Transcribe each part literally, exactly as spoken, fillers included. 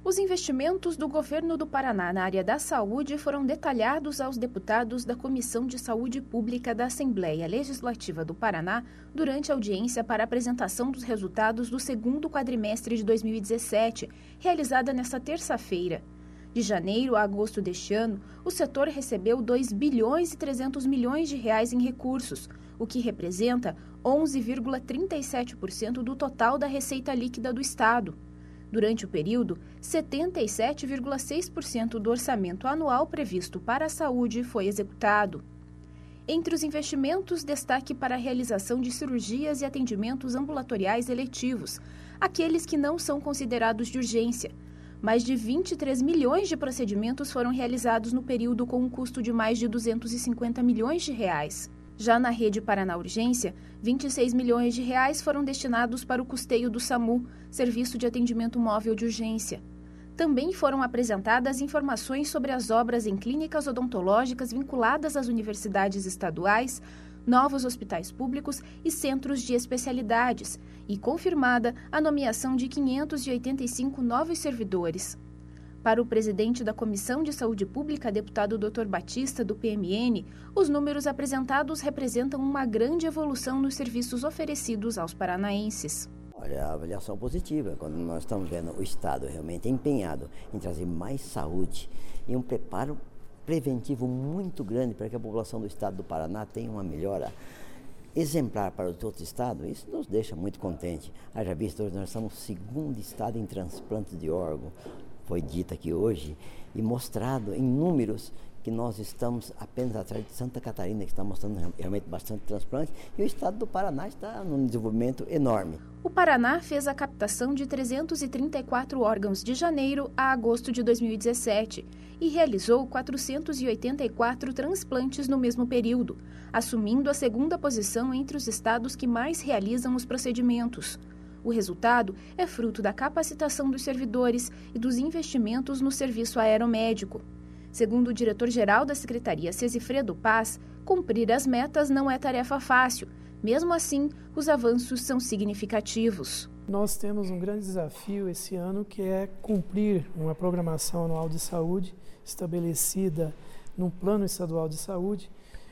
Os investimentos do governo do Paraná na área da saúde foram detalhados aos deputados da Comissão de Saúde Pública da Assembleia Legislativa do Paraná durante a audiência para apresentação dos resultados do segundo quadrimestre de dois mil e dezessete, realizada nesta terça-feira. De janeiro a agosto deste ano, o setor recebeu dois bilhões e trezentos milhões de reais em recursos, o que representa onze vírgula trinta e sete por cento do total da receita líquida do Estado. Durante o período, setenta e sete vírgula seis por cento do orçamento anual previsto para a saúde foi executado. Entre os investimentos, destaque para a realização de cirurgias e atendimentos ambulatoriais eletivos, aqueles que não são considerados de urgência. Mais de vinte e três milhões de procedimentos foram realizados no período com um custo de mais de duzentos e cinquenta milhões de reais. Já na Rede Paraná Urgência, vinte e seis milhões de reais foram destinados para o custeio do SAMU, Serviço de Atendimento Móvel de Urgência. Também foram apresentadas informações sobre as obras em clínicas odontológicas vinculadas às universidades estaduais, novos hospitais públicos e centros de especialidades, e confirmada a nomeação de quinhentos e oitenta e cinco novos servidores. Para o presidente da Comissão de Saúde Pública, deputado doutor Batista, do P M N, os números apresentados representam uma grande evolução nos serviços oferecidos aos paranaenses. Olha, a avaliação positiva, quando nós estamos vendo o Estado realmente empenhado em trazer mais saúde e um preparo preventivo muito grande para que a população do Estado do Paraná tenha uma melhora exemplar para os outros estados, isso nos deixa muito contentes. Haja visto, hoje nós somos o segundo estado em transplante de órgão, foi dito aqui hoje, e mostrado em números que nós estamos apenas atrás de Santa Catarina, que está mostrando realmente bastante transplante, e o estado do Paraná está num desenvolvimento enorme. O Paraná fez a captação de trezentos e trinta e quatro órgãos de janeiro a agosto de dois mil e dezessete e realizou quatrocentos e oitenta e quatro transplantes no mesmo período, assumindo a segunda posição entre os estados que mais realizam os procedimentos. O resultado é fruto da capacitação dos servidores e dos investimentos no serviço aeromédico. Segundo o diretor-geral da Secretaria, Cesifredo Paz, cumprir as metas não é tarefa fácil. Mesmo assim, os avanços são significativos. Nós temos um grande desafio esse ano, que é cumprir uma programação anual de saúde estabelecida num plano estadual de saúde,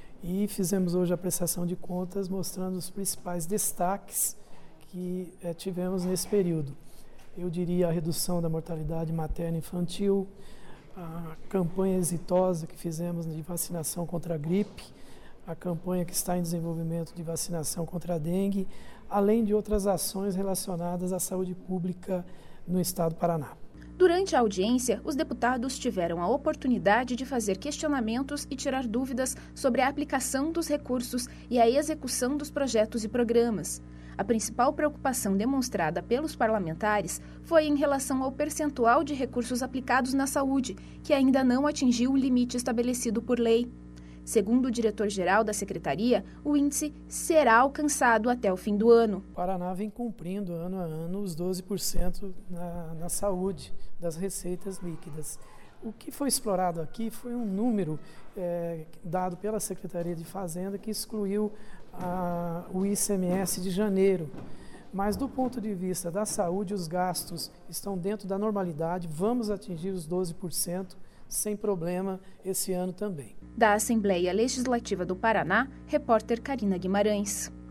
e fizemos hoje a prestação de contas mostrando os principais destaques que eh, tivemos nesse período. Eu diria a redução da mortalidade materna e infantil, a campanha exitosa que fizemos de vacinação contra a gripe, a campanha que está em desenvolvimento de vacinação contra a dengue, além de outras ações relacionadas à saúde pública no estado do Paraná. Durante a audiência, os deputados tiveram a oportunidade de fazer questionamentos e tirar dúvidas sobre a aplicação dos recursos e a execução dos projetos e programas. A principal preocupação demonstrada pelos parlamentares foi em relação ao percentual de recursos aplicados na saúde, que ainda não atingiu o limite estabelecido por lei. Segundo o diretor-geral da Secretaria, o índice será alcançado até o fim do ano. O Paraná vem cumprindo ano a ano os doze por cento na, na saúde das receitas líquidas. O que foi explorado aqui foi um número é, dado pela Secretaria de Fazenda que excluiu a, o I C M S de janeiro. Mas do ponto de vista da saúde, os gastos estão dentro da normalidade, vamos atingir os doze por cento sem problema esse ano também. Da Assembleia Legislativa do Paraná, repórter Carina Guimarães.